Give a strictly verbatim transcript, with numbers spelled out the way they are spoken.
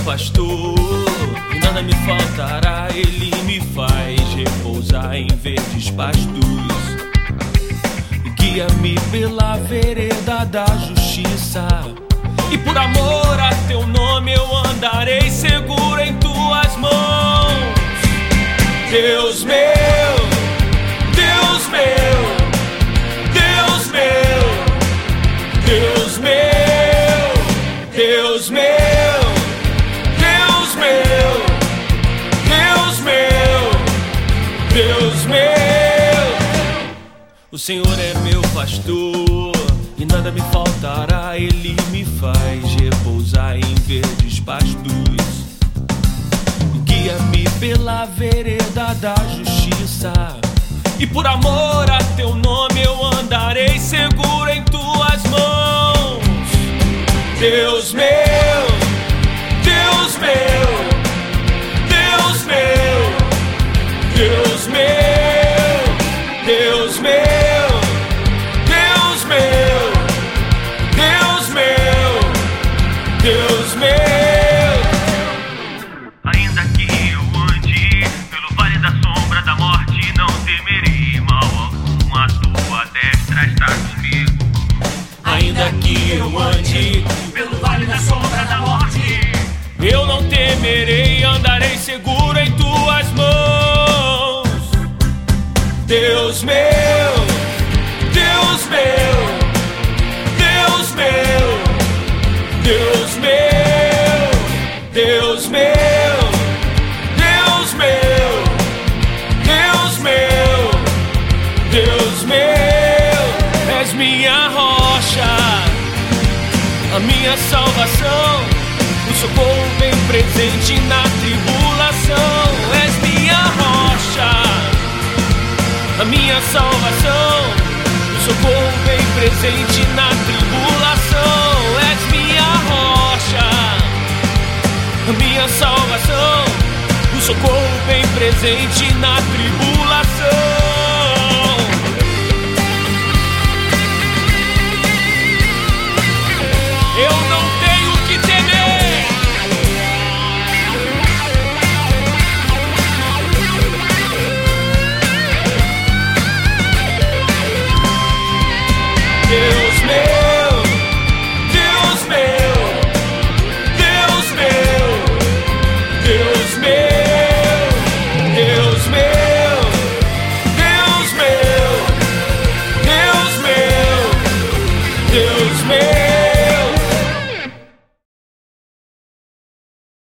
pastor e nada me faltará. Ele me faz repousar em verdes pastos, guia-me pela vereda da justiça, e por amor a teu nome eu andarei seguro em tuas mãos. Deus meu, Deus meu, Deus meu, Deus meu, Deus meu, Deus meu, Deus meu, Deus meu. O Senhor é meu pastor e nada me faltará. Ele me faz repousar em verdes pastos, guia-me pela vereda da justiça, e por amor a teu nome eu andarei seguro em tuas mãos. Deus meu, Deus meu, Deus meu, Deus meu, Deus meu, Deus meu, Deus meu, Deus meu. Ainda que eu ande pelo vale da sombra da morte, não temerei mal algum, a tua destra está comigo. Ainda que eu ande Pelo vale da sombra da morte, eu não temerei, andarei seguro em tuas mãos. Deus meu, Deus meu, Deus meu, Deus meu, Deus meu, Deus meu, Deus meu, Deus meu. És minha rocha, a minha salvação, o socorro bem presente na tribulação. És minha rocha, a minha salvação, o socorro bem presente na tribulação. És minha rocha, a minha salvação, o socorro bem presente na tribulação. Eu não tenho que temer. Deus meu, Deus meu, Deus meu, Deus meu, Deus meu, Deus meu, Deus meu, Deus meu.